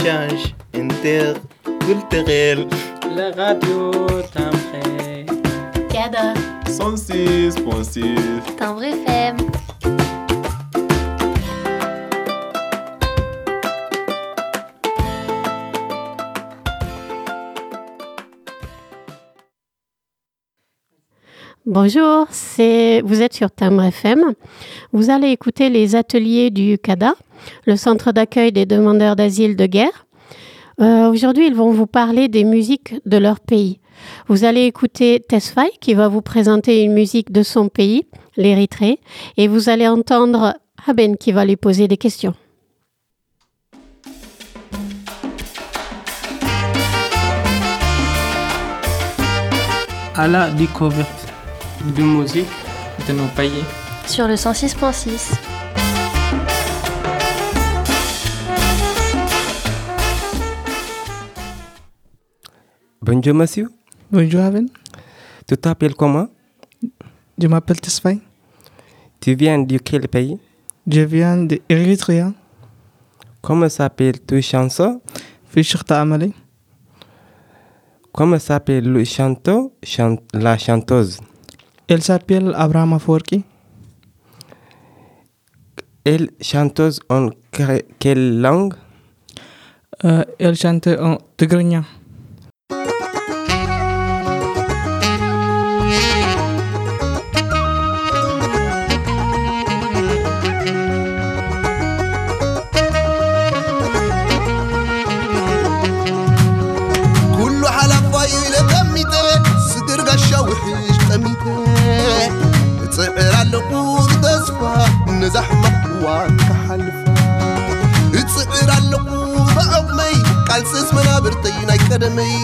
échange interculturel. La radio Timbre. Cada 106.6 Timbre FM. Bonjour, vous êtes sur Timbre FM. Vous allez écouter les ateliers du CADA, le centre d'accueil des demandeurs d'asile de guerre. Aujourd'hui, ils vont vous parler des musiques de leur pays. Vous allez écouter Tesfaye qui va vous présenter une musique de son pays, l'Érythrée, et vous allez entendre Haben qui va lui poser des questions. À la découverte de musique de nos pays. Sur le 106.6. Bonjour monsieur. Bonjour Aven. Tu t'appelles comment? Je m'appelle Tesfaye. Tu viens de quel pays? Je viens d'Érythrée. Comment s'appelle ta chanson? Fishirta Amali. Comment s'appelle le chanteur, la chanteuse? Elle s'appelle Abraham Aforki. Elle chanteuse en quelle langue? Elle chante en tigrinya. زحمة وانكحلفا اتصعر اللقو بعضمي قال سس منابرتين اكادمي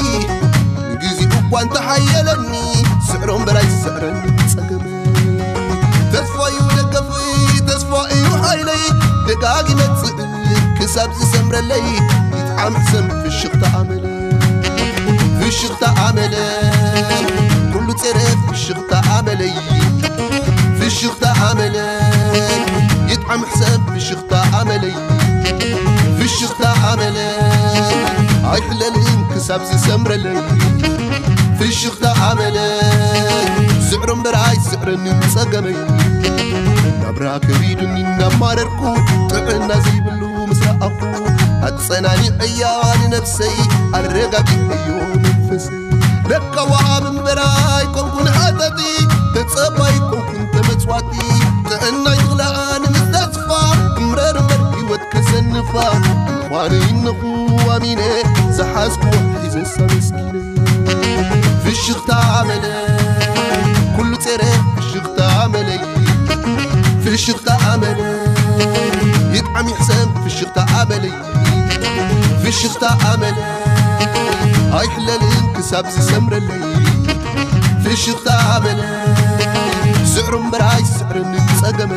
نجيزي اقوان تحيلني سعرهم براي سعرن تسقمي تسفاي ودقفي تسفاي وحيلي دقاقي متصئل كساب زسمر لي يتعام حسن في الشغطة عملي في الشغطة عملي كله تسرف في الشغطة عملي في الشغطة عملي يدعم حساب في الشغطة عملي في الشغطة عملي هاي حلال انكساب زي سمر لي في الشغطة عملي سعر براي سعر ننسقمي نبرا كريدني نمارركو تعنا زي بلو مسرقكو هتصناني عيان نفسي الرقابي ايو نفسي لك وعام براي كون حددي تتصباي كون تمتصواتي تعنا يغلقان مستدفع مرر مرقي واتكسنفا اخواني النقو اميني زحاسكو حيز السمسكيني في الشغطة عملي كله ترى في الشغطة عملي في الشغطة عملي يدعم يحسن في الشغطة عملي في الشغطة عملي هاي حلال انكساب زي سمر اللي في الشغطة عملي سعر براي سعر نتسقمي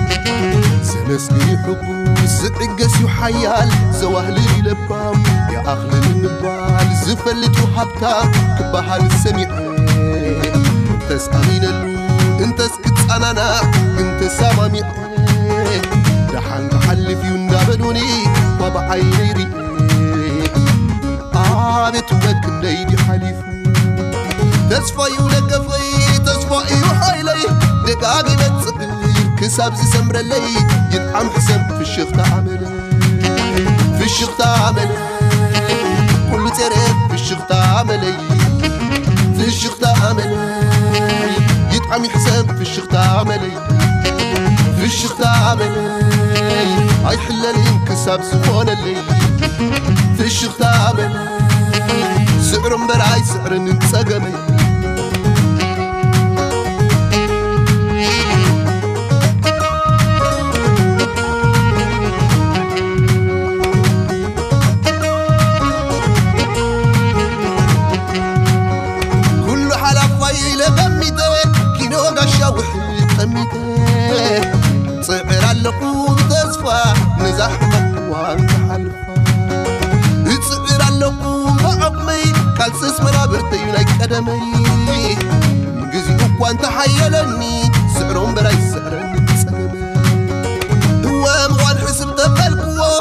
سنسقي حبو سعقس يحيال زواهلي لبام يا أخلي النبال زفلت وحبتام كباها للسميع انت سامين اللو انت سكت أنانا انت سامامي دحان كحلف يندابلوني وبعيني ريق عابت وبك ليدي حليفو تسفاي ولقفي تسفاي وحيلي دقاقي بتصقل كساب زي سمر اللي يدعم حسن في الشغطة عملي في الشغطة عملي كله تريد في الشغطة عملي في الشغطة عملي يدعم حسن في الشغطة عملي في الشغطة عملي هاي حلال انكساب زفون اللي في الشغطة عملي سعر براي سعر نتسقمي كل حلفاي لبميته كينو غشا وحي قميته صعر اللقو بتسفى نزحمك وانت حلفا صعر اللقو بعقمي كالسس منابرتي لايك قدمي نجزي اقوان تحيلني سعرهم براي سعرن تسقمي دوام وان حسب تبالكو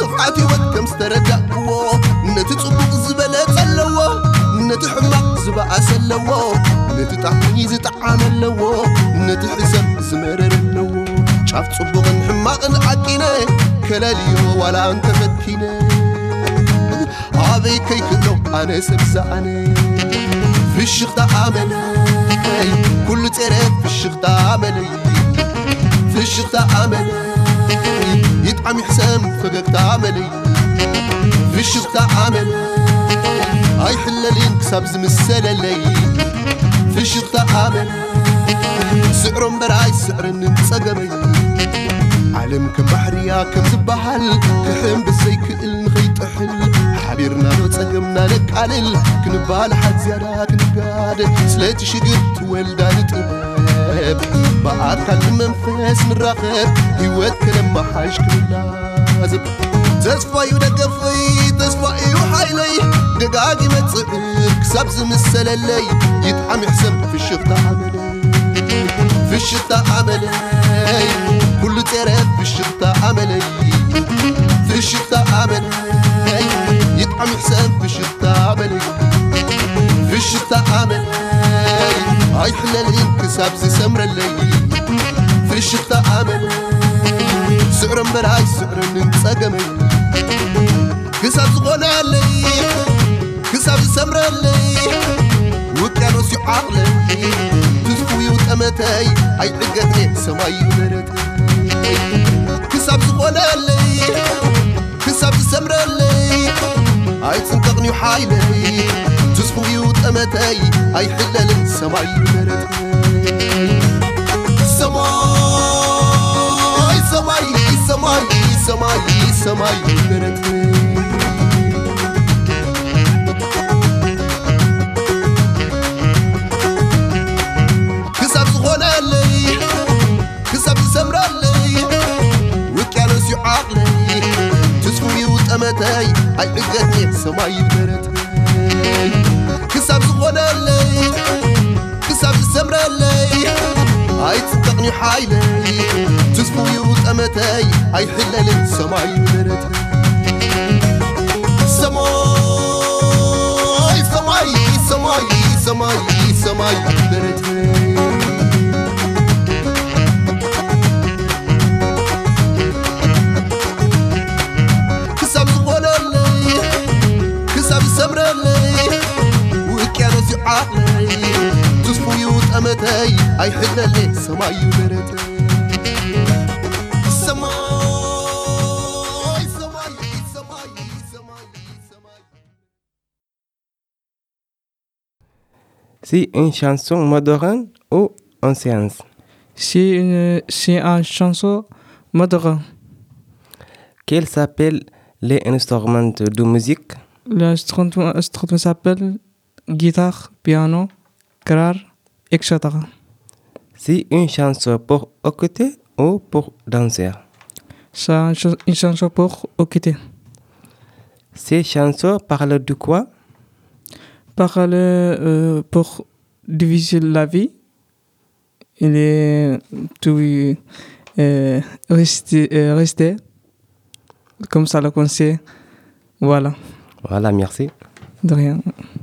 صفعت يوت كم سترجعكو نتي صبق زبلت سلوو نتي حماق زبع سلوو نتي طعمي زطعم لوو نتي حسب زمرر لوو شافت صبق حماق عقينا كلاليو ولا انت فتينا عبي كيكلو انا سبزعني في الشغطة عملي كل تعرف في الشغطة عملي في الشغطة عملي يطعم حسام فقك عملي في الشغطة عملي هاي حلالين كساب زمسالة لي في الشغطة عملي سعر براي سعر ننسقمي عالم كم بحريا كم زبحل كحم بالزيك النخيط حل حبيرنا لو تسقمنا لك علل كنبال حد زيادة كنقاد سلاتي شقرت ولدان تقباب بعد كل منفس نراقب هيوات كلم ما حاش كل لازم تسفاي ودقفي تسفاي وحايلي دقاقي ما تصير كساب زمسل اللي يطعم يحسن في الشغطة عملي في الشغطة عملي كل تعرف في الشغطة عملي في الشغطة عملي يطعم حسام في الشغطة عملي في الشغطة عملي هاي حلالين كساب زي سمر الليل في الشغطة عملي سعر براي سعر ننسقمي كساب زغونا الليل كساب زي سمر الليل وكانوا سيو عقلي تزفوي وتأمتاي هاي عقدني سماي ومرتي كساب زغونا الليل كساب زي سمر الليل هاي تنتقني وحايلي تزفوي وتأمتاي هاي حلال سماي ومرتي سماي ومرتي كساب زغونا اللي كساب زمر اللي وكانوا سيو عقلي تسفوي وتأمتاي هاي عقدني سماي ومرتي كساب زغونا اللي كساب زمر اللي هاي تنتقني حايلي تسفوي وتأمتاي هاي حلال سماي ومرتي سماي ومرتي كساب زغونا اللي كساب زمر اللي وكانوا سيو عقلي تسفوي وتأمتاي هاي حلال سماي ومرتي C'est une chanson moderne ou ancienne? C'est une chanson moderne. Quels s'appellent les instruments de musique? L'instrument s'appelle guitare, piano, chœur, etc. C'est une chanson pour écouter ou pour danser? C'est une chanson pour écouter. Ces chansons parlent de quoi? Parle pour diviser la vie. Il est tout rester comme ça le conseil. Voilà. Voilà, merci. De rien.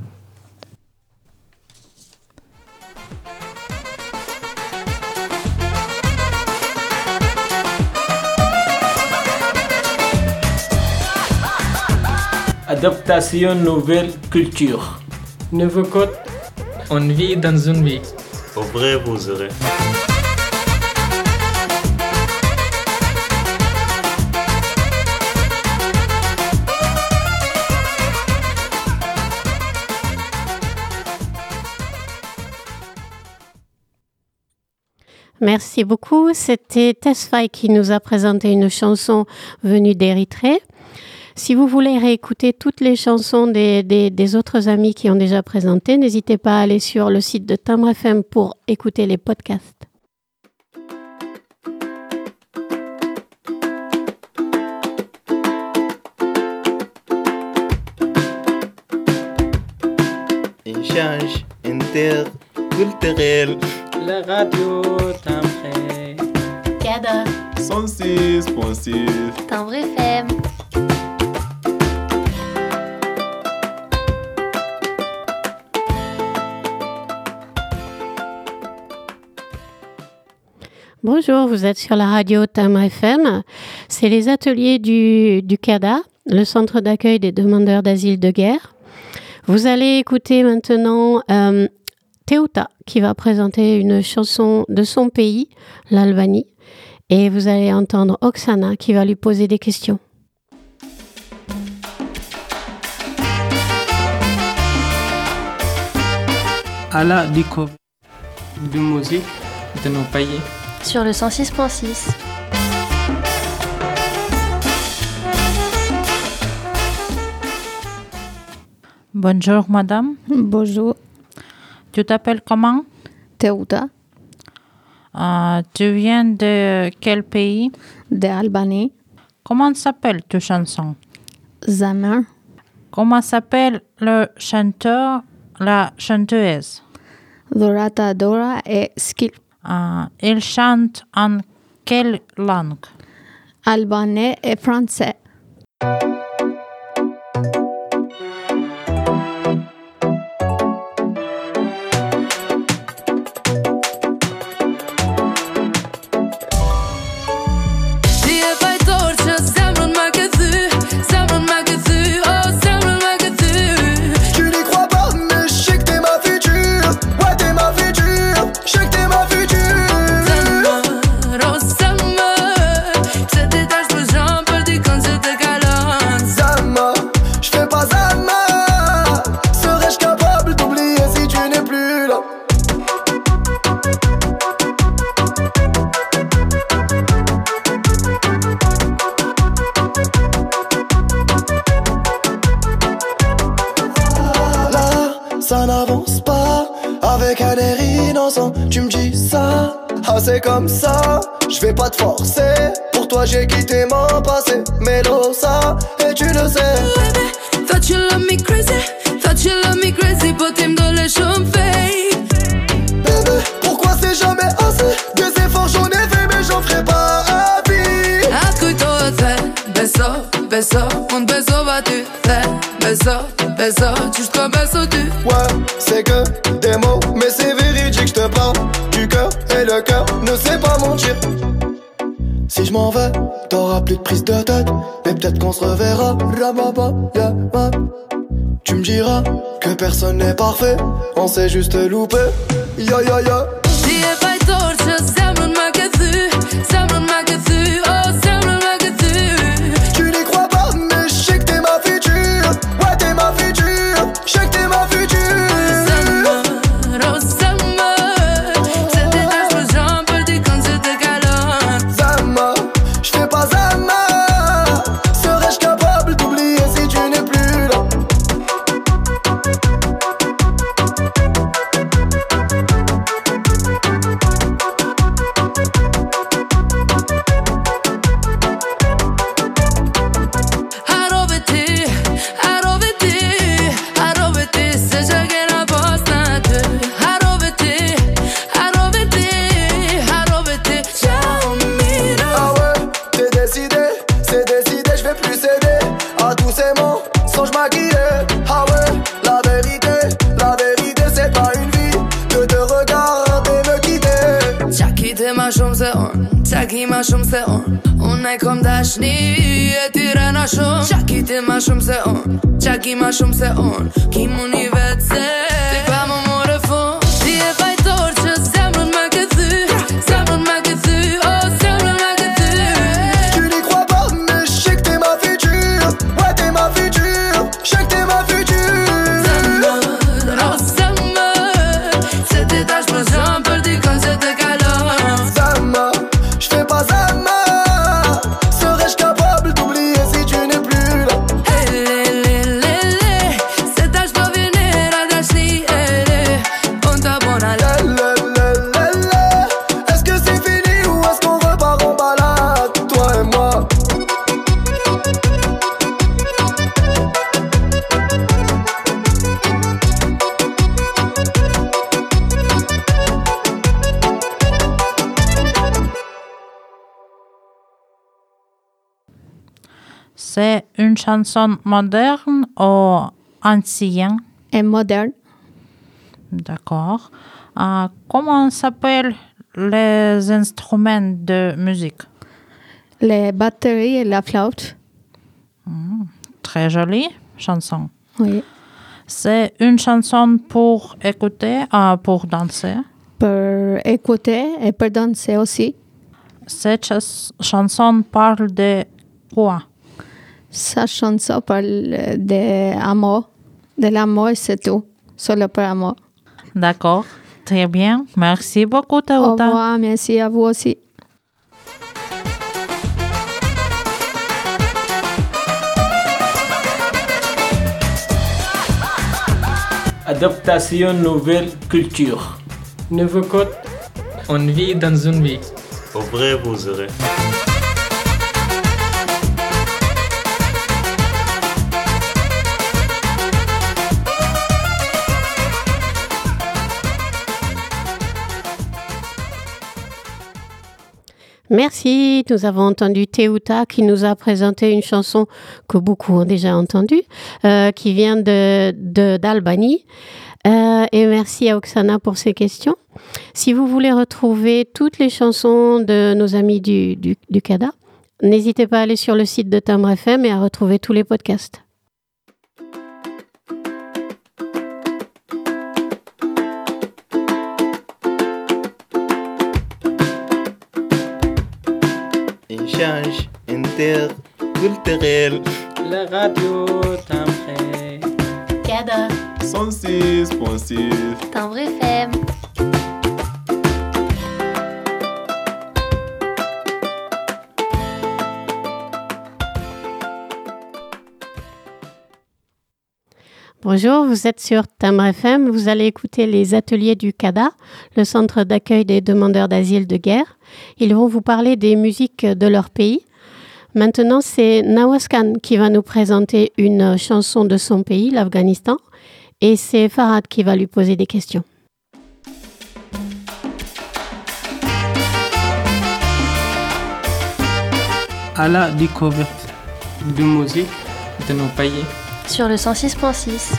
Adaptation nouvelle culture. Nouveau code. On vit dans une vie. Au vrai, vous aurez. Merci beaucoup. C'était Tesfaye qui nous a présenté une chanson venue d'Érythrée. Si vous voulez réécouter toutes les chansons des autres amis qui ont déjà présenté, n'hésitez pas à aller sur le site de Timbre FM pour écouter les podcasts. Une change interculturelle. La radio Timbre. Cada. 106.6 Timbre FM. Bonjour, vous êtes sur la radio Tamar FM. C'est les ateliers du CADA, le centre d'accueil des demandeurs d'asile de guerre. Vous allez écouter maintenant Teuta qui va présenter une chanson de son pays, l'Albanie. Et vous allez entendre Oksana qui va lui poser des questions. À la découverte de musique de nos pays. Sur le 106.6. Bonjour madame. Bonjour. Tu t'appelles comment? Teuta. Tu viens de quel pays? D'Albanie. Comment s'appelle ta chanson? Zammer. Comment s'appelle le chanteur, la chanteuse? Dorata Dora et Skil. Il chante en quelle langue? Albanais et français. Ça n'avance pas avec un air innocent. Tu me dis ça, c'est comme ça. Je vais pas te forcer. Pour toi j'ai quitté mon passé. Mais l'eau ça, et tu le sais. Baby, thought you love me crazy. Thought you love me crazy. Potem dole shumfei. Bébé, pourquoi c'est jamais assez? Des efforts j'en ai fait mais j'en ferai pas à vie. Ascoltate, beso, beso. Un beso va tu faire. Beso, beso, jusqu'au beso tu. Ouais, c'est que des mots, mais c'est véridique, je te parle du cœur et le cœur ne sait pas mentir. Si je m'en vais, t'auras plus de prise de tête, mais peut-être qu'on se reverra. Tu me diras que personne n'est parfait, on s'est juste loupé. Ya ya ya. Si e fai torce, sembră-n magăzı, sembră-n magăzı, oh, sembră-n magăzı. Tu n'y crois pas, mais je sais que t'es ma future. Ouais, t'es ma future, je sais que t'es ma future. Čaki ma shumë se unë e kom dashni e tyre na shumë. Čaki ti ma shumë se čaki ma shumë se ki muni vetë se ti pa më more fund. Ti e fajtor që zemrën ma këthy, zemrën ma këthy, oh, zemrën ma këthy. Tu n'y crois pas, mais je sais que t'es ma future. Ouais, t'es ma future, je sais que t'es ma future. Zemrën, oh, zemrën, se ti tash për zhëm për di kënë se të kalon. Serais-je capable d'oublier si tu n'es plus là? C'est tâche de venir à Dashni, on t'a bon à Est-ce que c'est fini ou est-ce qu'on repart en balade, toi et moi? C'est une chanson moderne ou ancienne? Et moderne. D'accord. Comment s'appelle les instruments de musique? Les batteries et la flûte. Très jolie chanson. Oui. C'est une chanson pour écouter, pour danser. Pour écouter et pour danser aussi. Cette chanson parle de quoi? Sa chanson parle d'amour. De l'amour, c'est tout. Solo pour amour. D'accord. Très bien. Merci beaucoup, Au Théouta. revoir, merci à vous aussi. Adaptation nouvelle culture. Nouveau code. On vit dans une vie. Au vrai, vous aurez. Merci. Nous avons entendu Théouta qui nous a présenté une chanson que beaucoup ont déjà entendue, qui vient d'Albanie. Et merci à Oksana pour ces questions. Si vous voulez retrouver toutes les chansons de nos amis du CADA, n'hésitez pas à aller sur le site de Timbre FM et à retrouver tous les podcasts. Échange interculturel. La radio Timbre. CADA. 106.6. Timbre FM. Bonjour, vous êtes sur Timbre FM. Vous allez écouter les ateliers du CADA, le centre d'accueil des demandeurs d'asile de guerre. Ils vont vous parler des musiques de leur pays. Maintenant, c'est Nawaskan qui va nous présenter une chanson de son pays, l'Afghanistan. Et c'est Farhad qui va lui poser des questions. À la découverte de musique de nos pays. Sur le 106.6.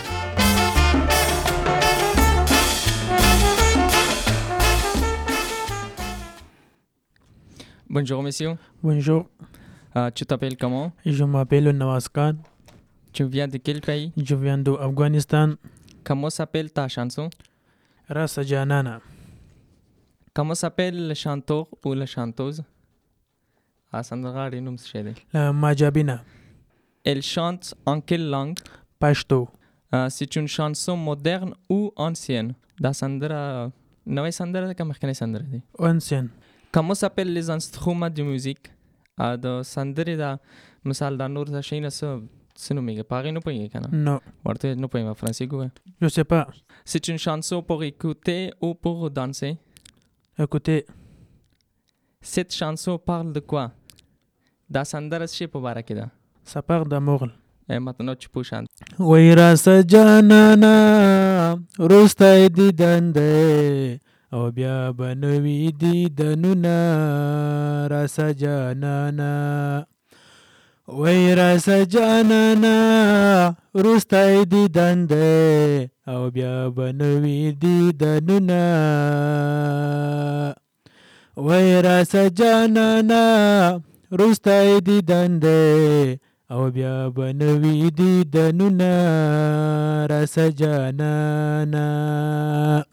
Bonjour, monsieur. Bonjour, Tu t'appelles comment? je m'appelle Nawaskan. Tu viens de quel pays? Je viens d'Afghanistan. Comment s'appelle ta chanson? Rasa Janana. Comment s'appelle le chanteur ou la chanteuse? Sandra Chédé. La Majabina. Elle chante en quelle langue? Pashto. C'est une chanson moderne ou ancienne? Da Sandra... Noé Sandra, comme Sandra. Ancien. Comment s'appellent les instruments de musique? Da Sandra, da misal da Nour da Sheina Sinumiga. Paris no poye kana? Non. Warte no poye ma français goût. Je sais pas. C'est une chanson pour écouter ou pour danser? Écoutez, Cette chanson parle de quoi? Da Sandra Shepo Barakida. ça part d'amour. Et maintenant tu peux chanter. Rasa Janana. Rosta di dande. Obya banawi di danuna. Rasa Janana. Rasa Janana. Rosta di dande. Obya banawi di danuna. Rasa Janana. Rosta di dande. Obya banawi di danuna. Rasa Janana.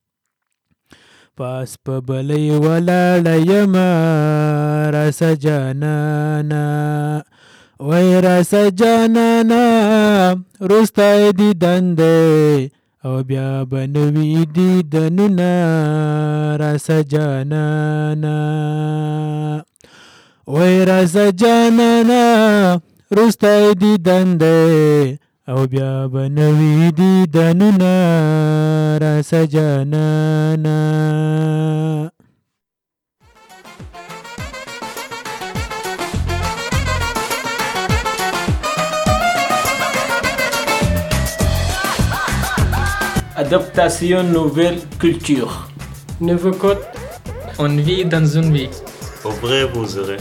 Pas pabalay wala layama. Rasa Janana. Rasa Janana. Rosta di dande. Obya banawi di danuna. Rasa Janana. Rasa Janana. Rosta di dande. Obya banawi di danuna. Rasa Janana. Adaptation nouvelle culture. Nouveau code. On vit dans une vie. Au vrai, vous aurez.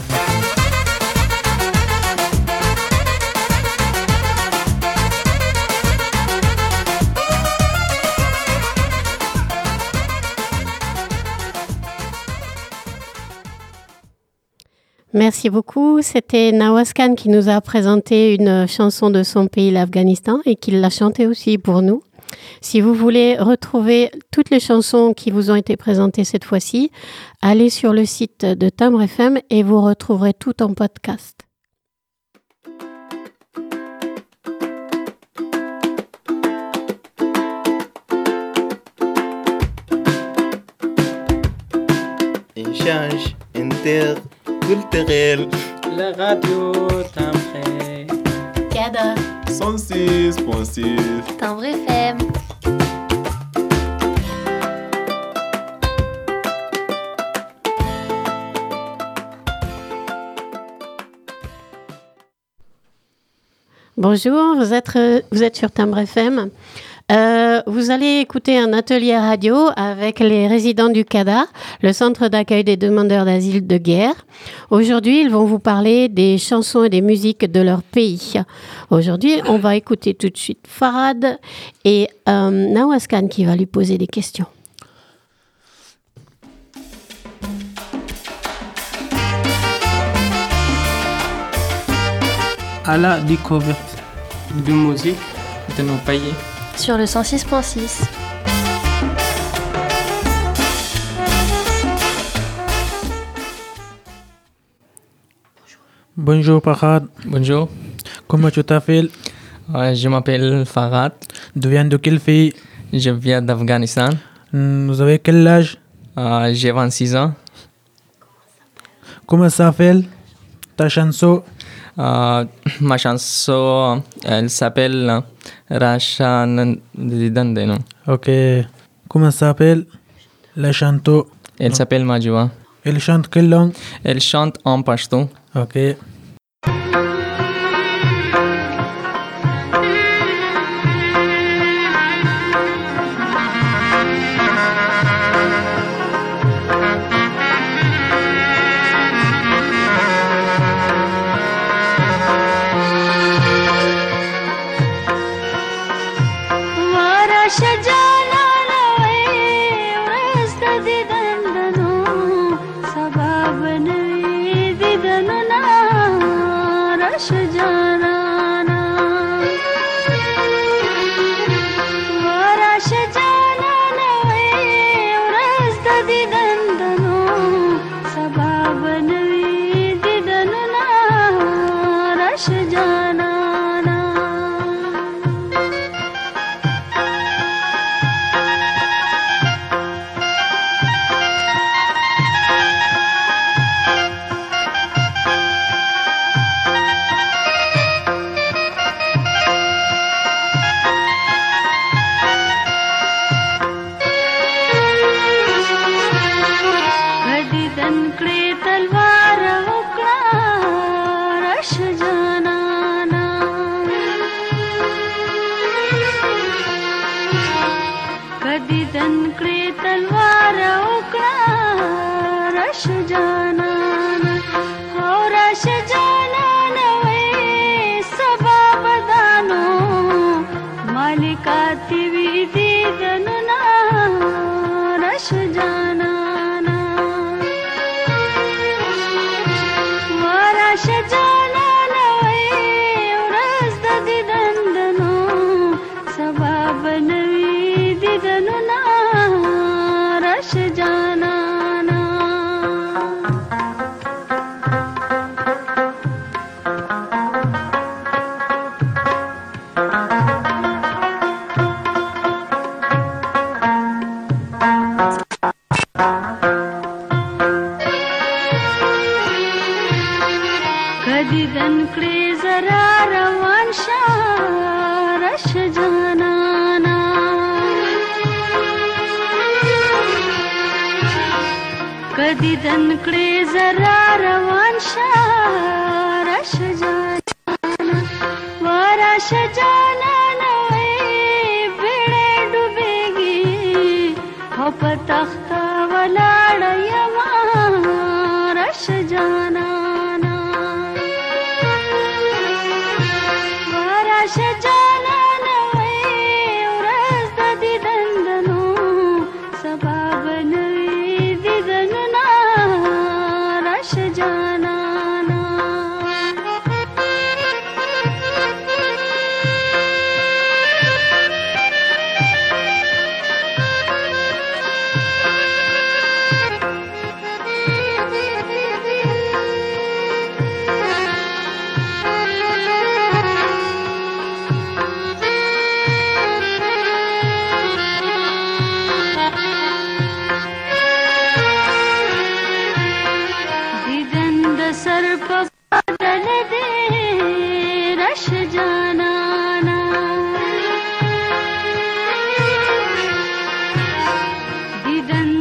Merci beaucoup. C'était Nawaskan qui nous a présenté une chanson de son pays, l'Afghanistan, et qui l'a chantée aussi pour nous. Si vous voulez retrouver toutes les chansons qui vous ont été présentées cette fois-ci, allez sur le site de Timbre FM et vous retrouverez tout en podcast. Échange interculturel. La radio Timbre. Cada. 106.6 Timbre FM. Bonjour, vous êtes sur Timbre FM. Vous allez écouter un atelier radio avec les résidents du CADA, le centre d'accueil des demandeurs d'asile de guerre. Aujourd'hui, ils vont vous parler des chansons et des musiques de leur pays. Aujourd'hui, on va écouter tout de suite Farhad et Nawaskan qui va lui poser des questions. À la découverte de musique de nos pays. Sur le 106.6. Bonjour Farhad. Bonjour. Comment tu t'appelles? Je m'appelle Farhad. Tu viens de quel pays? Je viens d'Afghanistan. Vous avez quel âge? J'ai 26 ans. Comment s'appelle ta chanson? Ma chanson, elle s'appelle Rasha Nandidandeno. Ok. Comment s'appelle la chanteuse? Elle s'appelle Majwa. Elle chante quelle langue? Elle chante en pashto. Ok. Jana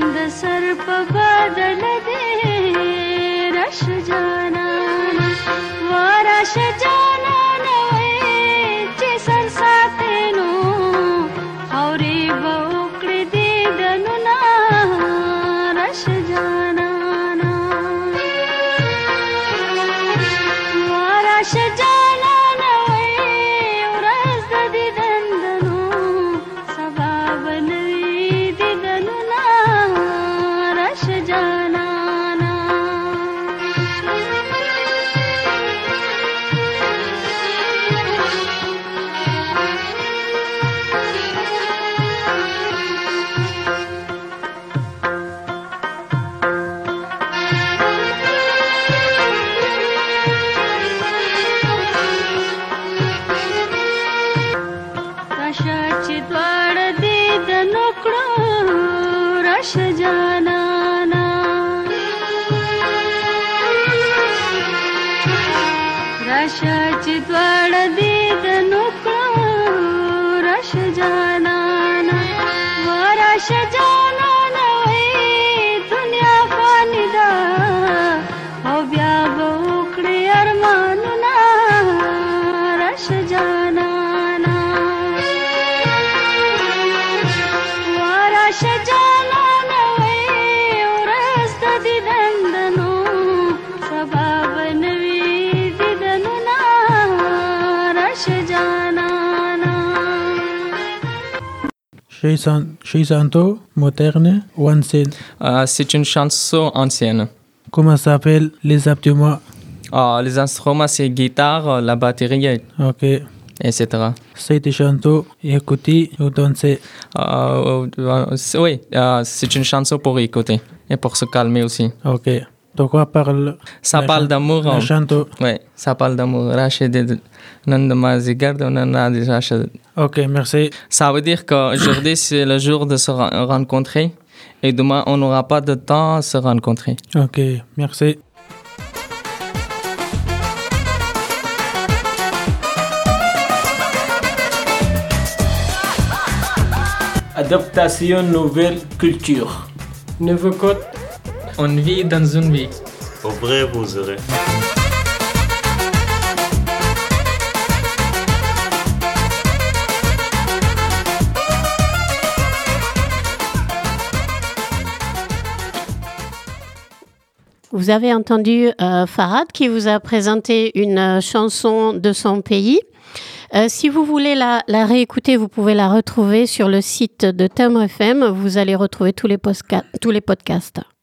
Chanson moderne ou ancienne? C'est une chanson ancienne. Comment s'appellent les instruments? Les instruments, c'est guitare, la batterie, Ok. etc. C'est des chansons écoutées ou dansées? Oui, c'est une chanson pour écouter et pour se calmer aussi. Ok. De quoi parle? Ça parle d'amour. La chanson? Oui, ça parle d'amour. Ok, merci. Ça veut dire qu'aujourd'hui, c'est le jour de se rencontrer et demain, on n'aura pas de temps à se rencontrer. Ok, merci. Adaptation nouvelle culture. Nouveau code. On vit dans une vie. Au vrai, vous aurez. Vous avez entendu Farhad qui vous a présenté une chanson de son pays. Si vous voulez la réécouter, vous pouvez la retrouver sur le site de Tamr FM. Vous allez retrouver tous les podcasts.